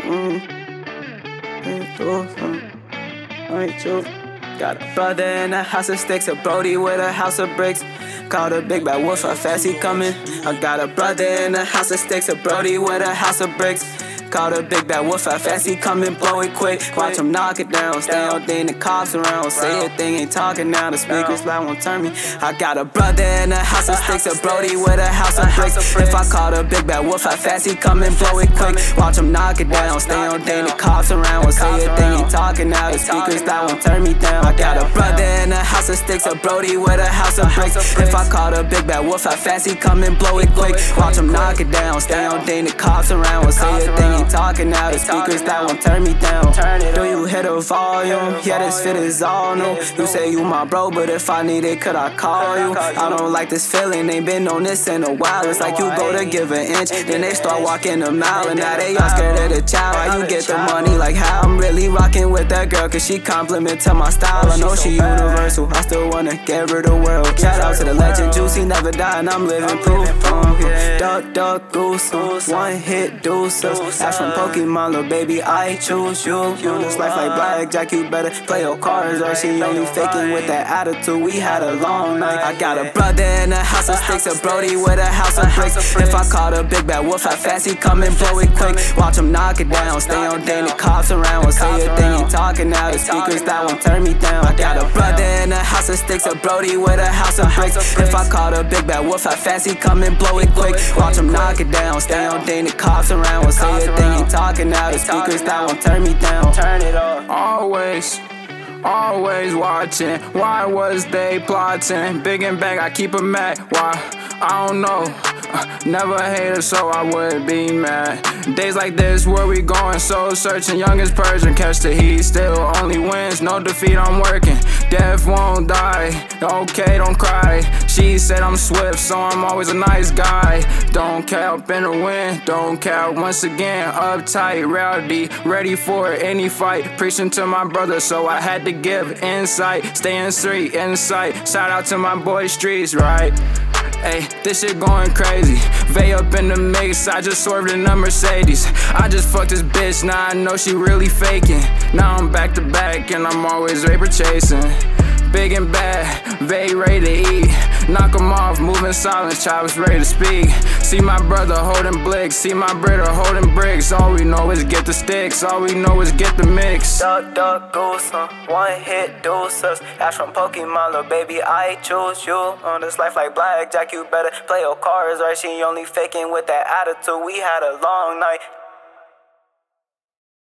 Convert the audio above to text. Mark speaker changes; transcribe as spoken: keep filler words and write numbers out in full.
Speaker 1: Got a brother in a house of sticks, a Brody with a house of bricks. Called a big bad wolf, how fast he coming. I got a brother in a house of sticks, a Brody with a house of bricks. Called a big bad wolf, how fast he coming, blow it quick. Watch him knock it down, stay on thing, the cops around. Say a thing, ain't talking now, the speakers loud won't turn me. I got a brother in a house of sticks, a Brody with a house of bricks. If I call a big bad wolf, how fast he coming, blow it quick. Watch him knock it down, stay on thing, the cops around. Say a thing, ain't talking now, the speakers loud won't turn me down. I got a brother in a house of sticks, a Brody with a house of bricks. If I call a big bad wolf, how fast he coming, blow it quick. Watch him knock it down, stay on thing, the cops around. Say a thing, ain't talking now, the speakers that won't turn me down. Do you hear the volume? Yeah, this fit is all new. You say you my bro, but if I need it, could I call you? I don't like this feeling, ain't been on this in a while. It's like you go to give an inch, then they start walking a mile. And now they all scared of the child. How you get the money, like how? I'm really rocking with that girl, cause she compliment to my style. I know she universal, I still wanna give her the world. Shout out to the legend, Juicy never died, and I'm living proof. Um, duck, duck, goose, one hit deuce. That's from Pokemon, little baby, I choose you. On this life like blackjack, you better play your cards, or she only faking with that attitude. We had a long night. I got a brother in a house of sticks, a Brody with a house of bricks. If I call a big bad wolf, how fast he coming, blow it quick. Watch him knock it down, stay on thing, the cops around. Say a thing, ain't talking now, the speakers that won't turn me down. I got a brother in a house of sticks, a Brody with a house of bricks. If I call a big bad wolf, how fast he coming, blow it quick. Watch him knock it down, stay on thing, the cops around. Say a thing, ain't talking now, the speakers that won't turn me down. Turn it off.
Speaker 2: Always, always watching. Why was they plotting? Big and bang, I keep 'em mad. Why? I don't know. Uh, never hated, so I would be mad. Days like this, where we going? Soul searching, youngest Persian. Catch the heat, still only wins. No defeat, I'm working. Death won't die. Okay, don't cry. She said I'm swift, so I'm always a nice guy. Don't cap in the wind, don't cap once again. Uptight, rowdy, ready for any fight. Preaching to my brother, so I had to give insight. Staying straight in sight. Shout out to my boy Streets, right? Ayy, this shit going crazy. Vay up in the mix, I just swerved in a Mercedes. I just fucked this bitch, now I know she really faking. Now I'm back to back and I'm always paper chasing. Big and bad, Vay ready to eat. Knock 'em off, moving silence, chops ready to speak. See my brother holding blicks, see my brother holding bricks. All we know is get the sticks, all we know is get the mix.
Speaker 1: Duck, duck, goose, uh, one hit deuces. That's from Pokemon, little baby, I choose you. On this life like blackjack, you better play your cards, or she only faking with that attitude. We had a long night.